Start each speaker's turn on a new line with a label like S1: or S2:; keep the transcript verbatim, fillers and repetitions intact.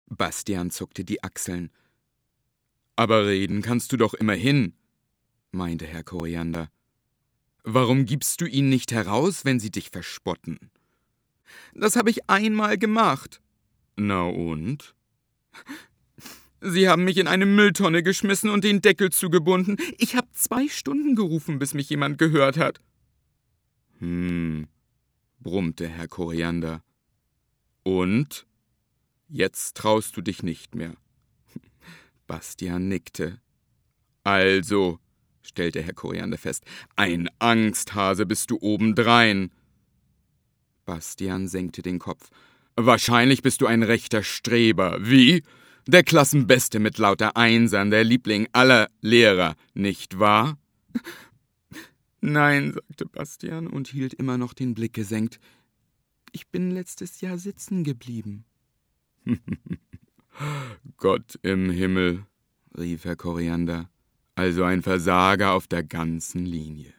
S1: Bastian zuckte die Achseln. »Aber reden kannst du doch immerhin«, meinte Herr Koriander. »Warum gibst du ihn nicht heraus, wenn sie dich verspotten?« »Das habe ich einmal gemacht.« »Na und?« »Sie haben mich in eine Mülltonne geschmissen und den Deckel zugebunden. Ich habe zwei Stunden gerufen, bis mich jemand gehört hat.« »Hm«, brummte Herr Koriander. »Und? Jetzt traust du dich nicht mehr?« Bastian nickte. »Also«, stellte Herr Koriander fest, »ein Angsthase bist du obendrein.« Bastian senkte den Kopf. »Wahrscheinlich bist du ein rechter Streber. Wie? Der Klassenbeste mit lauter Einsern, der Liebling aller Lehrer, nicht wahr?« »Nein«, sagte Bastian und hielt immer noch den Blick gesenkt. »Ich bin letztes Jahr sitzen geblieben.« »Gott im Himmel«, rief Herr Koriander, »also ein Versager auf der ganzen Linie.«